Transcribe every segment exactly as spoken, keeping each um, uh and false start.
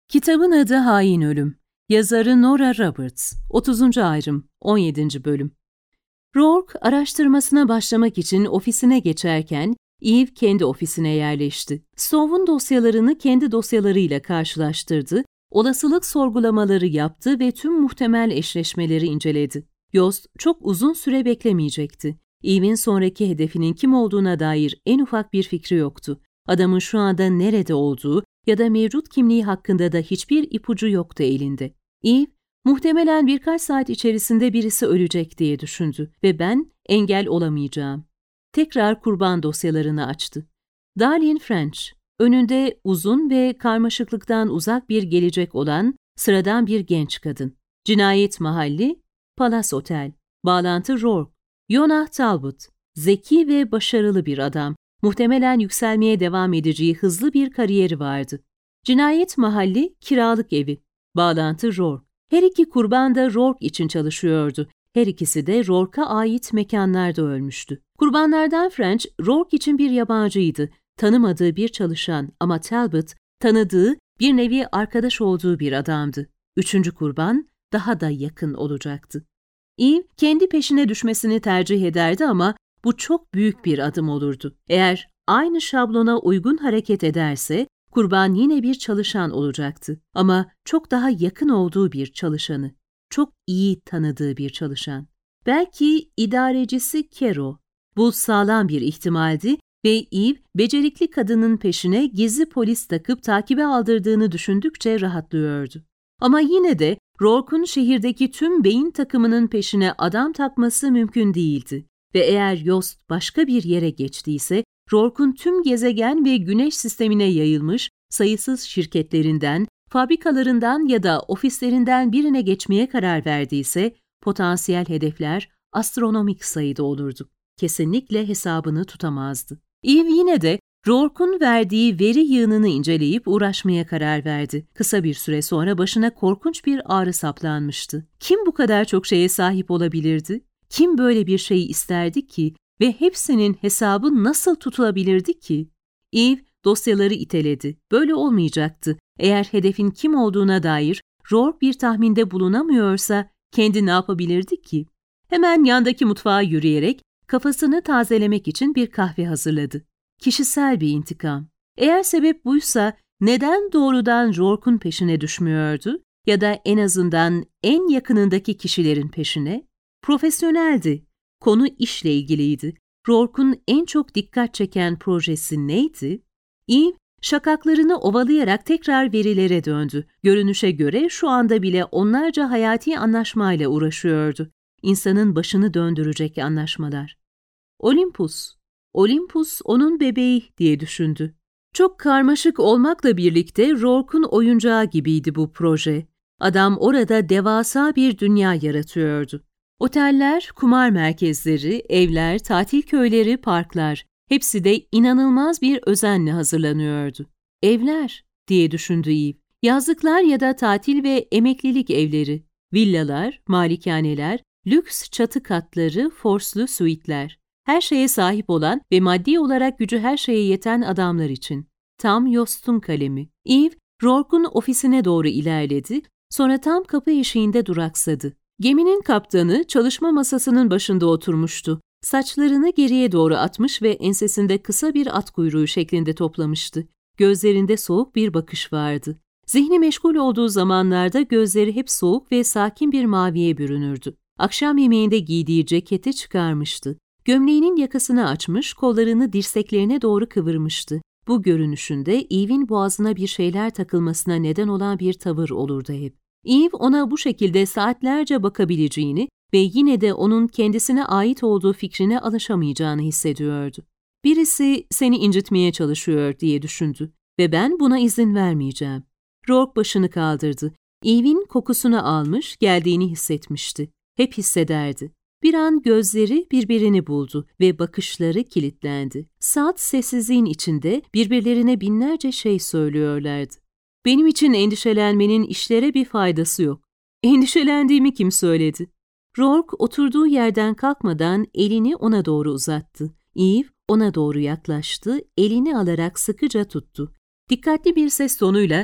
Kitabın adı Hain Ölüm. Yazarı Nora Roberts. otuzuncu ayrım, on yedinci bölüm. Rourke araştırmasına başlamak için ofisine geçerken Eve kendi ofisine yerleşti. Stowe'un dosyalarını kendi dosyalarıyla karşılaştırdı, olasılık sorgulamaları yaptı ve tüm muhtemel eşleşmeleri inceledi. Yost çok uzun süre beklemeyecekti. Eve'in sonraki hedefinin kim olduğuna dair en ufak bir fikri yoktu. Adamın şu anda nerede olduğu ya da mevcut kimliği hakkında da hiçbir ipucu yoktu elinde. Eve, muhtemelen birkaç saat içerisinde birisi ölecek diye düşündü ve ben engel olamayacağım. Tekrar kurban dosyalarını açtı. Darlene French, önünde uzun ve karmaşıklıktan uzak bir gelecek olan sıradan bir genç kadın. Cinayet mahalli, Palace Otel. Bağlantı Rourke. Jonah Talbot, zeki ve başarılı bir adam. Muhtemelen yükselmeye devam edeceği hızlı bir kariyeri vardı. Cinayet mahalli, kiralık evi. Bağlantı Rourke. Her iki kurban da Rourke için çalışıyordu. Her ikisi de Rourke'a ait mekanlarda ölmüştü. Kurbanlardan French, Rourke için bir yabancıydı. Tanımadığı bir çalışan ama Talbot, tanıdığı, bir nevi arkadaş olduğu bir adamdı. Üçüncü kurban daha da yakın olacaktı. Eve, kendi peşine düşmesini tercih ederdi ama bu çok büyük bir adım olurdu. Eğer aynı şablona uygun hareket ederse, kurban yine bir çalışan olacaktı. Ama çok daha yakın olduğu bir çalışanı. Çok iyi tanıdığı bir çalışan. Belki idarecisi Kero. Bu sağlam bir ihtimaldi ve Eve, becerikli kadının peşine gizli polis takıp takibe aldırdığını düşündükçe rahatlıyordu. Ama yine de Rourke'un şehirdeki tüm beyin takımının peşine adam takması mümkün değildi. Ve eğer Yost başka bir yere geçtiyse, Rourke'un tüm gezegen ve güneş sistemine yayılmış sayısız şirketlerinden, fabrikalarından ya da ofislerinden birine geçmeye karar verdiyse, potansiyel hedefler astronomik sayıda olurdu. Kesinlikle hesabını tutamazdı. Eve yine de Rourke'un verdiği veri yığınını inceleyip uğraşmaya karar verdi. Kısa bir süre sonra başına korkunç bir ağrı saplanmıştı. Kim bu kadar çok şeye sahip olabilirdi? Kim böyle bir şeyi isterdi ki ve hepsinin hesabı nasıl tutulabilirdi ki? Eve dosyaları iteledi. Böyle olmayacaktı. Eğer hedefin kim olduğuna dair Rourke bir tahminde bulunamıyorsa kendi ne yapabilirdi ki? Hemen yandaki mutfağa yürüyerek kafasını tazelemek için bir kahve hazırladı. Kişisel bir intikam. Eğer sebep buysa neden doğrudan Rourke'un peşine düşmüyordu ya da en azından en yakınındaki kişilerin peşine? Profesyoneldi. Konu işle ilgiliydi. Rourke'un en çok dikkat çeken projesi neydi? Eve, şakaklarını ovalayarak tekrar verilere döndü. Görünüşe göre şu anda bile onlarca hayati anlaşmayla uğraşıyordu. İnsanın başını döndürecek anlaşmalar. Olympus. Olympus onun bebeği diye düşündü. Çok karmaşık olmakla birlikte Rourke'un oyuncağı gibiydi bu proje. Adam orada devasa bir dünya yaratıyordu. Oteller, kumar merkezleri, evler, tatil köyleri, parklar, hepsi de inanılmaz bir özenle hazırlanıyordu. Evler diye düşündü Eve. Yazlıklar ya da tatil ve emeklilik evleri, villalar, malikaneler, lüks çatı katları, forslu suitler. Her şeye sahip olan ve maddi olarak gücü her şeye yeten adamlar için. Tam Yost'un kalemi. Eve, Rourke'un ofisine doğru ilerledi, sonra tam kapı eşiğinde duraksadı. Geminin kaptanı çalışma masasının başında oturmuştu. Saçlarını geriye doğru atmış ve ensesinde kısa bir at kuyruğu şeklinde toplamıştı. Gözlerinde soğuk bir bakış vardı. Zihni meşgul olduğu zamanlarda gözleri hep soğuk ve sakin bir maviye bürünürdü. Akşam yemeğinde giydiği ceketi çıkarmıştı. Gömleğinin yakasını açmış, kollarını dirseklerine doğru kıvırmıştı. Bu görünüşünde Eve'in boğazına bir şeyler takılmasına neden olan bir tavır olurdu hep. Eve ona bu şekilde saatlerce bakabileceğini ve yine de onun kendisine ait olduğu fikrine alışamayacağını hissediyordu. Birisi seni incitmeye çalışıyor diye düşündü ve ben buna izin vermeyeceğim. Rourke başını kaldırdı. Eve'in kokusunu almış, geldiğini hissetmişti. Hep hissederdi. Bir an gözleri birbirini buldu ve bakışları kilitlendi. Saat sessizliğin içinde birbirlerine binlerce şey söylüyorlardı. Benim için endişelenmenin işlere bir faydası yok. Endişelendiğimi kim söyledi? Rourke oturduğu yerden kalkmadan elini ona doğru uzattı. Eve ona doğru yaklaştı, elini alarak sıkıca tuttu. Dikkatli bir ses tonuyla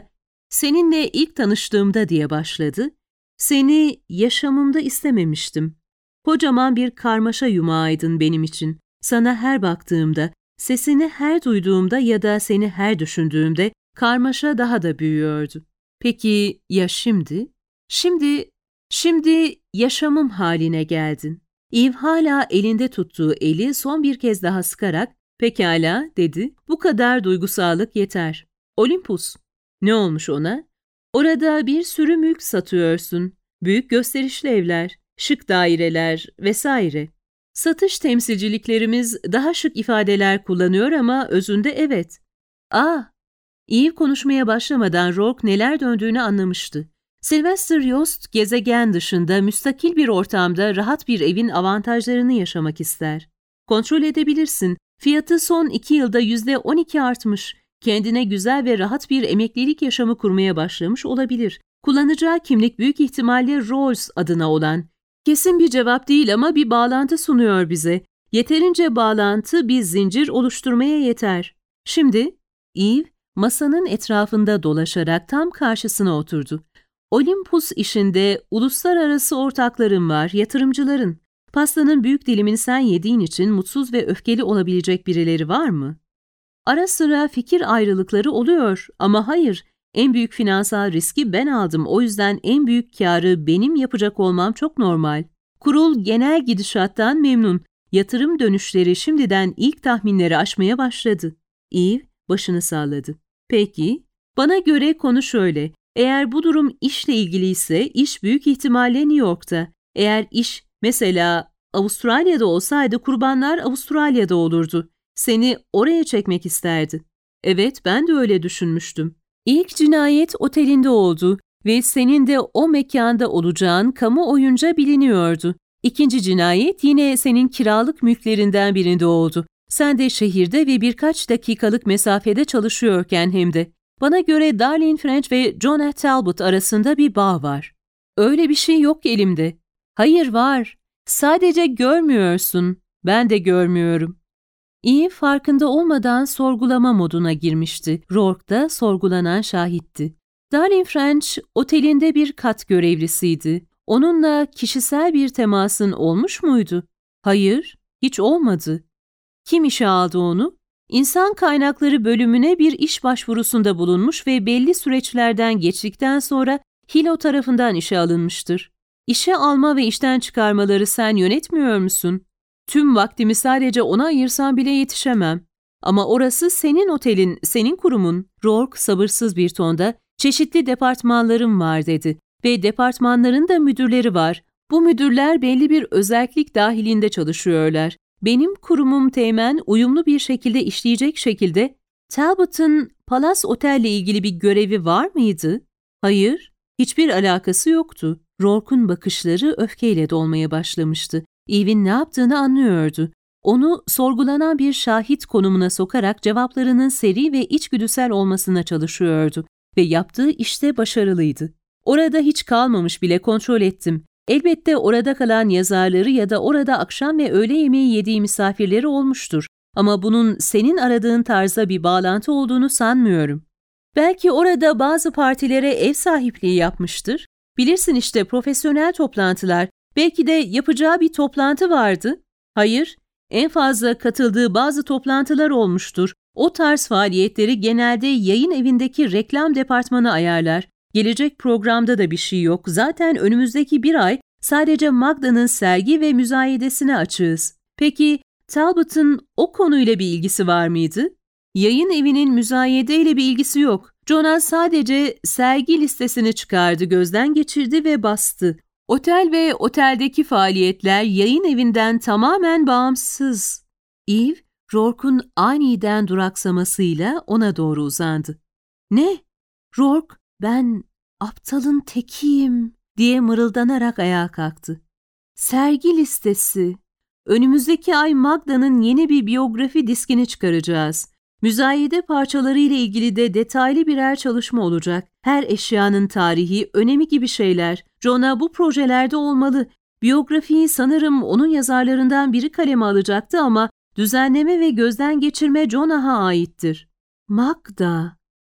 Seninle ilk tanıştığımda diye başladı. Seni yaşamımda istememiştim. Kocaman bir karmaşa yumağıydın benim için. Sana her baktığımda, sesini her duyduğumda ya da seni her düşündüğümde karmaşa daha da büyüyordu. Peki ya şimdi? Şimdi, şimdi yaşamım haline geldin. Eve hala elinde tuttuğu eli son bir kez daha sıkarak, pekala dedi, bu kadar duygusallık yeter. Olympus. Ne olmuş ona? Orada bir sürü mülk satıyorsun. Büyük gösterişli evler, şık daireler vesaire. Satış temsilciliklerimiz daha şık ifadeler kullanıyor ama özünde evet. Aa, Eve konuşmaya başlamadan Rourke neler döndüğünü anlamıştı. Sylvester Yost gezegen dışında müstakil bir ortamda rahat bir evin avantajlarını yaşamak ister. Kontrol edebilirsin. Fiyatı son iki yılda yüzde on iki artmış. Kendine güzel ve rahat bir emeklilik yaşamı kurmaya başlamış olabilir. Kullanacağı kimlik büyük ihtimalle Rolls adına olan. Kesin bir cevap değil ama bir bağlantı sunuyor bize. Yeterince bağlantı bir zincir oluşturmaya yeter. Şimdi Eve masanın etrafında dolaşarak tam karşısına oturdu. Olympus işinde uluslararası ortakların var, yatırımcıların. Pastanın büyük dilimini sen yediğin için mutsuz ve öfkeli olabilecek birileri var mı? Ara sıra fikir ayrılıkları oluyor ama hayır, en büyük finansal riski ben aldım. O yüzden en büyük kârı benim yapacak olmam çok normal. Kurul genel gidişattan memnun. Yatırım dönüşleri şimdiden ilk tahminleri aşmaya başladı. Eve başını salladı. Peki, bana göre konu şöyle. Eğer bu durum işle ilgiliyse iş büyük ihtimalle New York'ta. Eğer iş mesela Avustralya'da olsaydı kurbanlar Avustralya'da olurdu. Seni oraya çekmek isterdi. Evet, ben de öyle düşünmüştüm. İlk cinayet otelinde oldu ve senin de o mekanda olacağın kamuoyunca biliniyordu. İkinci cinayet yine senin kiralık mülklerinden birinde oldu. Sen de şehirde ve birkaç dakikalık mesafede çalışıyorken hem de. Bana göre Darlene French ve Jonah Talbot arasında bir bağ var. Öyle bir şey yok elimde. Hayır var. Sadece görmüyorsun. Ben de görmüyorum. Eve farkında olmadan sorgulama moduna girmişti. Rourke da sorgulanan şahitti. Darlene French otelinde bir kat görevlisiydi. Onunla kişisel bir temasın olmuş muydu? Hayır, hiç olmadı. Kim işe aldı onu? İnsan kaynakları bölümüne bir iş başvurusunda bulunmuş ve belli süreçlerden geçtikten sonra Hilo tarafından işe alınmıştır. İşe alma ve işten çıkarmaları sen yönetmiyor musun? Tüm vaktimi sadece ona ayırsam bile yetişemem. Ama orası senin otelin, senin kurumun. Rourke sabırsız bir tonda, çeşitli departmanlarım var dedi. Ve departmanların da müdürleri var. Bu müdürler belli bir özellik dahilinde çalışıyorlar. Benim kurumum teğmen uyumlu bir şekilde işleyecek şekilde Talbot'ın Palace Otel'le ilgili bir görevi var mıydı? Hayır, hiçbir alakası yoktu. Rourke'un bakışları öfkeyle dolmaya başlamıştı. Eve'in ne yaptığını anlıyordu. Onu sorgulanan bir şahit konumuna sokarak cevaplarının seri ve içgüdüsel olmasına çalışıyordu ve yaptığı işte başarılıydı. Orada hiç kalmamış bile kontrol ettim. Elbette orada kalan yazarları ya da orada akşam ve öğle yemeği yediği misafirleri olmuştur. Ama bunun senin aradığın tarzda bir bağlantı olduğunu sanmıyorum. Belki orada bazı partilere ev sahipliği yapmıştır. Bilirsin işte profesyonel toplantılar. Belki de yapacağı bir toplantı vardı. Hayır, en fazla katıldığı bazı toplantılar olmuştur. O tarz faaliyetleri genelde yayın evindeki reklam departmanı ayarlar. Gelecek programda da bir şey yok. Zaten önümüzdeki bir ay sadece Magda'nın sergi ve müzayedesine açığız. Peki Talbot'ın o konuyla bir ilgisi var mıydı? Yayın evinin müzayedeyle bir ilgisi yok. Jonah sadece sergi listesini çıkardı, gözden geçirdi ve bastı. Otel ve oteldeki faaliyetler yayın evinden tamamen bağımsız. Eve, Rourke'un aniden duraksamasıyla ona doğru uzandı. Ne? Rourke, ben aptalın tekiyim diye mırıldanarak ayağa kalktı. Sergi listesi. Önümüzdeki ay Magda'nın yeni bir biyografi diskini çıkaracağız. Müzayede parçaları ile ilgili de detaylı birer çalışma olacak. Her eşyanın tarihi, önemi gibi şeyler. Jonah bu projelerde olmalı. Biyografiyi sanırım onun yazarlarından biri kaleme alacaktı ama düzenleme ve gözden geçirme Jonah'a aittir. Magda.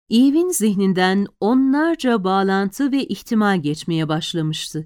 Eve'in zihninden onlarca bağlantı ve ihtimal geçmeye başlamıştı.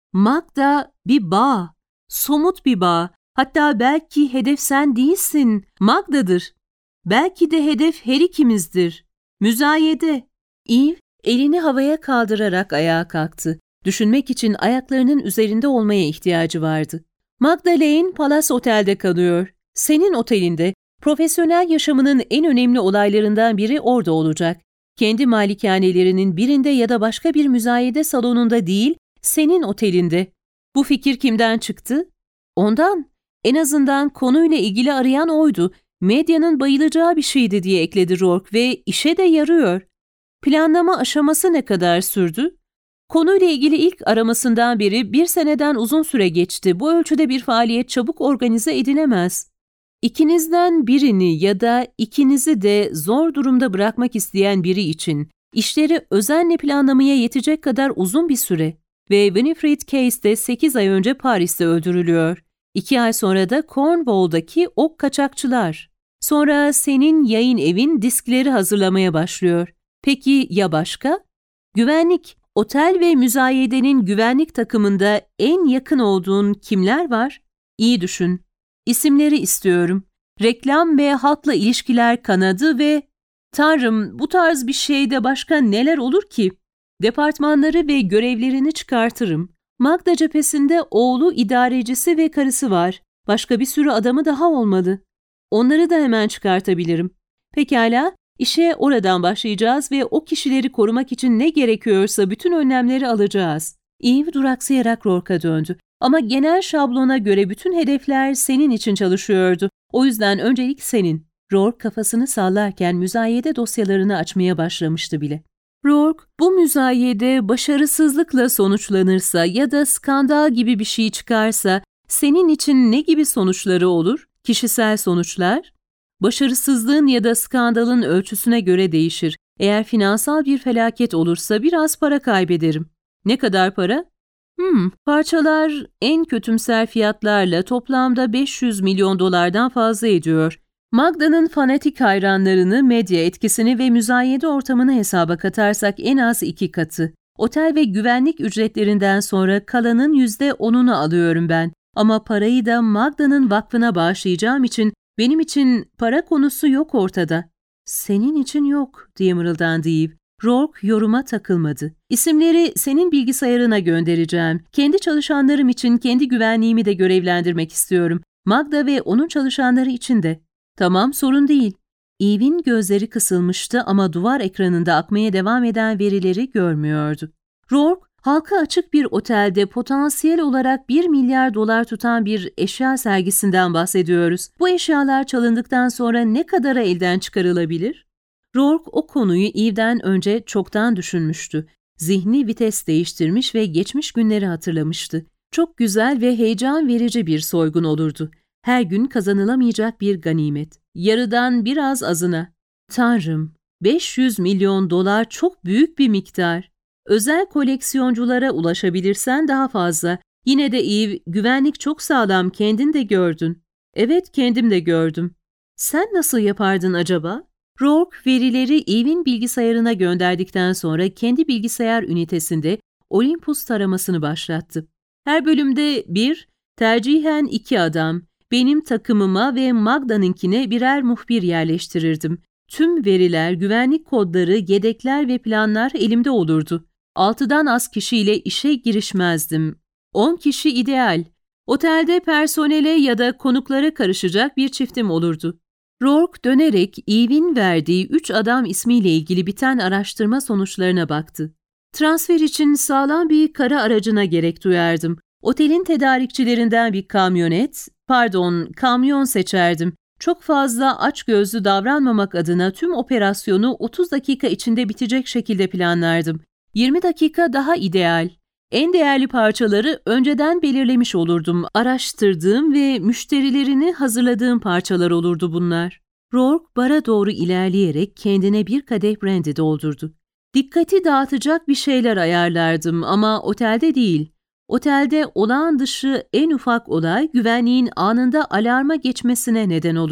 Magda bir bağ, somut bir bağ. Hatta belki hedef sen değilsin, Magda'dır. Belki de hedef her ikimizdir. Müzayede. Eve elini havaya kaldırarak ayağa kalktı. Düşünmek için ayaklarının üzerinde olmaya ihtiyacı vardı. Magdalene Palace Otel'de kalıyor. Senin otelinde. Profesyonel yaşamının en önemli olaylarından biri orada olacak. Kendi malikanelerinin birinde ya da başka bir müzayede salonunda değil, senin otelinde. Bu fikir kimden çıktı? Ondan. En azından konuyla ilgili arayan oydu. Medyanın bayılacağı bir şeydi diye ekledi Rourke ve işe de yarıyor. Planlama aşaması ne kadar sürdü? Konuyla ilgili ilk aramasından beri bir seneden uzun süre geçti. Bu ölçüde bir faaliyet çabuk organize edilemez. İkinizden birini ya da ikinizi de zor durumda bırakmak isteyen biri için işleri özenle planlamaya yetecek kadar uzun bir süre ve Winifred Case de sekiz ay önce Paris'te öldürülüyor. İki ay sonra da Cornwall'daki ok kaçakçılar. Sonra senin yayın evin diskleri hazırlamaya başlıyor. Peki ya başka? Güvenlik, otel ve müzayedenin güvenlik takımında en yakın olduğun kimler var? İyi düşün. İsimleri istiyorum. Reklam ve halkla ilişkiler kanadı ve... Tanrım, bu tarz bir şeyde başka neler olur ki? Departmanları ve görevlerini çıkartırım. Magda cephesinde oğlu idarecisi ve karısı var. Başka bir sürü adamı daha olmalı. Onları da hemen çıkartabilirim. Pekala, işe oradan başlayacağız ve o kişileri korumak için ne gerekiyorsa bütün önlemleri alacağız. Eve duraksayarak Rourke'a döndü. Ama genel şablona göre bütün hedefler senin için çalışıyordu. O yüzden öncelik senin. Rourke kafasını sallarken müzayede dosyalarını açmaya başlamıştı bile. Rourke, bu müzayede başarısızlıkla sonuçlanırsa ya da skandal gibi bir şey çıkarsa senin için ne gibi sonuçları olur? Kişisel sonuçlar? Başarısızlığın ya da skandalın ölçüsüne göre değişir. Eğer finansal bir felaket olursa biraz para kaybederim. Ne kadar para? Hmm, parçalar en kötümser fiyatlarla toplamda beş yüz milyon dolardan fazla ediyor. Magda'nın fanatik hayranlarını, medya etkisini ve müzayede ortamını hesaba katarsak en az iki katı. Otel ve güvenlik ücretlerinden sonra kalanın yüzde onunu alıyorum ben. Ama parayı da Magda'nın vakfına bağışlayacağım için benim için para konusu yok ortada. Senin için yok diye mırıldandı Eve. Rourke yoruma takılmadı. İsimleri senin bilgisayarına göndereceğim. Kendi çalışanlarım için kendi güvenliğimi de görevlendirmek istiyorum. Magda ve onun çalışanları için de. Tamam, sorun değil. Eve'in gözleri kısılmıştı ama duvar ekranında akmaya devam eden verileri görmüyordu. Rourke, halka açık bir otelde potansiyel olarak bir milyar dolar tutan bir eşya sergisinden bahsediyoruz. Bu eşyalar çalındıktan sonra ne kadara elden çıkarılabilir? Rourke o konuyu Eve'den önce çoktan düşünmüştü. Zihni vites değiştirmiş ve geçmiş günleri hatırlamıştı. Çok güzel ve heyecan verici bir soygun olurdu. Her gün kazanılamayacak bir ganimet. Yarıdan biraz azına. Tanrım, beş yüz milyon dolar çok büyük bir miktar. Özel koleksiyonculara ulaşabilirsen daha fazla. Yine de Eve, güvenlik çok sağlam, kendin de gördün. Evet, kendim de gördüm. Sen nasıl yapardın acaba? Rourke verileri Eve'in bilgisayarına gönderdikten sonra kendi bilgisayar ünitesinde Olympus taramasını başlattı. Her bölümde bir, tercihen iki adam, benim takımıma ve Magda'nınkine birer muhbir yerleştirirdim. Tüm veriler, güvenlik kodları, yedekler ve planlar elimde olurdu. Altıdan az kişiyle işe girişmezdim. On kişi ideal. Otelde personele ya da konuklara karışacak bir çiftim olurdu. Rourke dönerek Eve'in verdiği üç adam ismiyle ilgili biten araştırma sonuçlarına baktı. Transfer için sağlam bir kara aracına gerek duyardım. Otelin tedarikçilerinden bir kamyonet, pardon kamyon seçerdim. Çok fazla açgözlü davranmamak adına tüm operasyonu otuz dakika içinde bitecek şekilde planlardım. yirmi dakika daha ideal. En değerli parçaları önceden belirlemiş olurdum. Araştırdığım ve müşterilerini hazırladığım parçalar olurdu bunlar. Rourke bara doğru ilerleyerek kendine bir kadeh brandy doldurdu. Dikkati dağıtacak bir şeyler ayarlardım ama otelde değil. Otelde olağan dışı en ufak olay güvenliğin anında alarma geçmesine neden olur.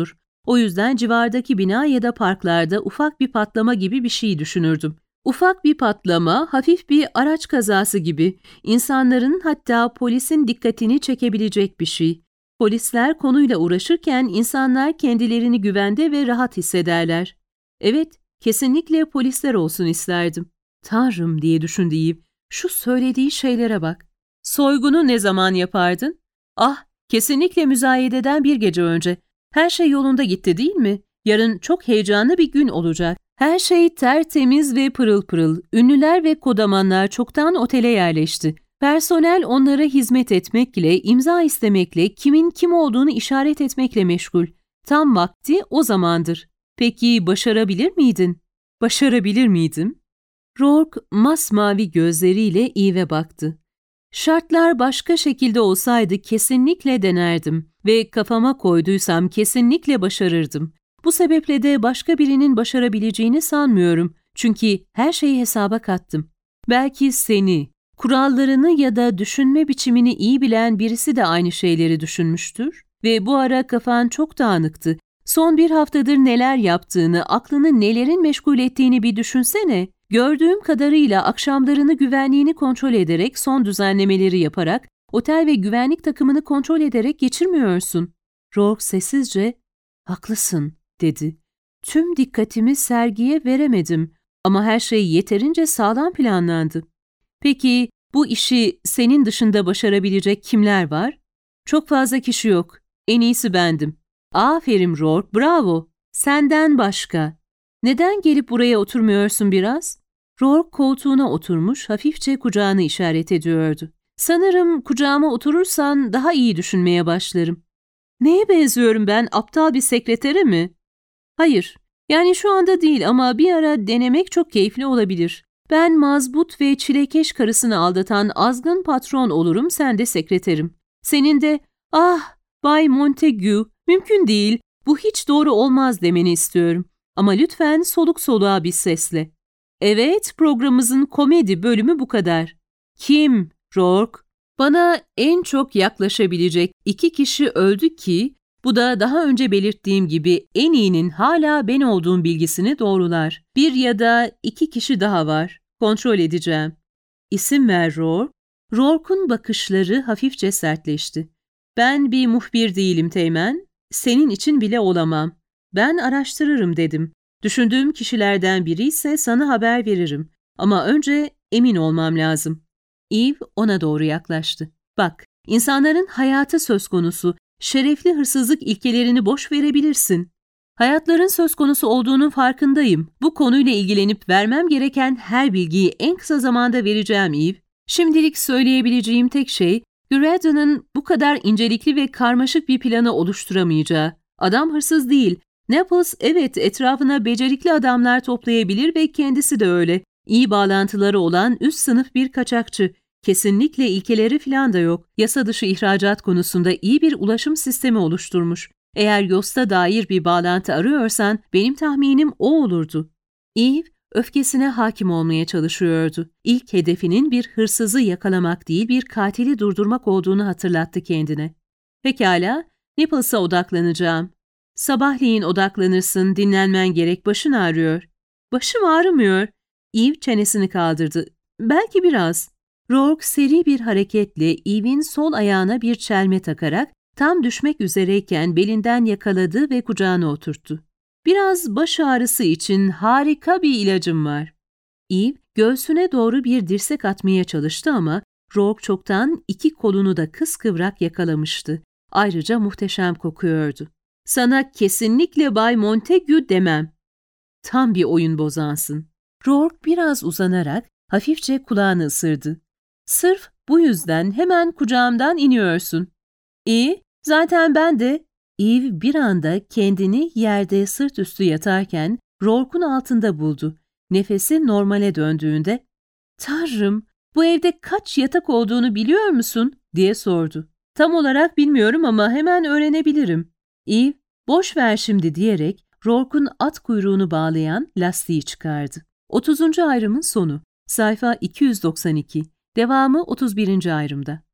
O yüzden civardaki bina ya da parklarda ufak bir patlama gibi bir şey düşünürdüm. Ufak bir patlama, hafif bir araç kazası gibi, insanların hatta polisin dikkatini çekebilecek bir şey. Polisler konuyla uğraşırken insanlar kendilerini güvende ve rahat hissederler. Evet, kesinlikle polisler olsun isterdim. Tanrım diye düşündü Eve. Şu söylediği şeylere bak. Soygunu ne zaman yapardın? Ah, kesinlikle müzayededen bir gece önce. Her şey yolunda gitti değil mi? Yarın çok heyecanlı bir gün olacak. Her şey tertemiz ve pırıl pırıl. Ünlüler ve kodamanlar çoktan otele yerleşti. Personel onlara hizmet etmekle, imza istemekle, kimin kim olduğunu işaret etmekle meşgul. Tam vakti o zamandır. Peki başarabilir miydin? Başarabilir miydim? Rourke masmavi gözleriyle Eve'e baktı. Şartlar başka şekilde olsaydı kesinlikle denerdim ve kafama koyduysam kesinlikle başarırdım. Bu sebeple de başka birinin başarabileceğini sanmıyorum. Çünkü her şeyi hesaba kattım. Belki seni, kurallarını ya da düşünme biçimini iyi bilen birisi de aynı şeyleri düşünmüştür. Ve bu ara kafan çok dağınıktı. Son bir haftadır neler yaptığını, aklını nelerin meşgul ettiğini bir düşünsene. Gördüğüm kadarıyla akşamlarını güvenliğini kontrol ederek, son düzenlemeleri yaparak, otel ve güvenlik takımını kontrol ederek geçirmiyorsun. Rourke sessizce, "Haklısın," dedi. "Tüm dikkatimi sergiye veremedim ama her şey yeterince sağlam planlandı." "Peki bu işi senin dışında başarabilecek kimler var?" "Çok fazla kişi yok. En iyisi bendim." "Aferin Rourke, bravo. Senden başka. Neden gelip buraya oturmuyorsun biraz?" Rourke koltuğuna oturmuş, hafifçe kucağını işaret ediyordu. "Sanırım kucağıma oturursan daha iyi düşünmeye başlarım." "Neye benziyorum ben, aptal bir sekretere mi?" "Hayır, yani şu anda değil ama bir ara denemek çok keyifli olabilir. Ben mazbut ve çilekeş karısını aldatan azgın patron olurum, sen de sekreterim. Senin de, ah Bay Montague, mümkün değil, bu hiç doğru olmaz demeni istiyorum. Ama lütfen soluk soluğa bir sesle." "Evet, programımızın komedi bölümü bu kadar." "Kim, Rourke?" "Bana en çok yaklaşabilecek iki kişi öldü ki, bu da daha önce belirttiğim gibi en iyinin hala ben olduğum bilgisini doğrular. Bir ya da iki kişi daha var. Kontrol edeceğim." "İsim ver Rourke." Rourke'un bakışları hafifçe sertleşti. "Ben bir muhbir değilim Teğmen. Senin için bile olamam. Ben araştırırım dedim. Düşündüğüm kişilerden biri ise sana haber veririm. Ama önce emin olmam lazım." Eve ona doğru yaklaştı. "Bak, insanların hayatı söz konusu. Şerefli hırsızlık ilkelerini boş verebilirsin. Hayatların söz konusu olduğunun farkındayım. Bu konuyla ilgilenip vermem gereken her bilgiyi en kısa zamanda vereceğim Eve. Şimdilik söyleyebileceğim tek şey, Graydon'ın bu kadar incelikli ve karmaşık bir planı oluşturamayacağı. Adam hırsız değil. Naples evet etrafına becerikli adamlar toplayabilir ve kendisi de öyle. İyi bağlantıları olan üst sınıf bir kaçakçı. Kesinlikle ilkeleri falan da yok. Yasa dışı ihracat konusunda iyi bir ulaşım sistemi oluşturmuş. Eğer Yost'a dair bir bağlantı arıyorsan benim tahminim o olurdu. Eve öfkesine hakim olmaya çalışıyordu. İlk hedefinin bir hırsızı yakalamak değil bir katili durdurmak olduğunu hatırlattı kendine. "Pekala, Naples'a odaklanacağım." "Sabahleyin odaklanırsın, dinlenmen gerek, başın ağrıyor." "Başım ağrımıyor." Eve çenesini kaldırdı. "Belki biraz." Rourke seri bir hareketle Eve'in sol ayağına bir çelme takarak tam düşmek üzereyken belinden yakaladı ve kucağına oturttu. "Biraz baş ağrısı için harika bir ilacım var." Eve göğsüne doğru bir dirsek atmaya çalıştı ama Rourke çoktan iki kolunu da kıskıvrak yakalamıştı. Ayrıca muhteşem kokuyordu. "Sana kesinlikle Bay Montague demem." "Tam bir oyun bozansın." Rourke biraz uzanarak hafifçe kulağını ısırdı. "Sırf bu yüzden hemen kucağımdan iniyorsun." "İyi, zaten ben de..." Eve bir anda kendini yerde sırt üstü yatarken Rourke'un altında buldu. Nefesi normale döndüğünde, "Tanrım, bu evde kaç yatak olduğunu biliyor musun?" diye sordu. "Tam olarak bilmiyorum ama hemen öğrenebilirim." Eve, "Boş ver şimdi," diyerek Rourke'un at kuyruğunu bağlayan lastiği çıkardı. otuzuncu ayrımın sonu. Sayfa iki yüz doksan iki. Devamı otuz birinci ayrımda.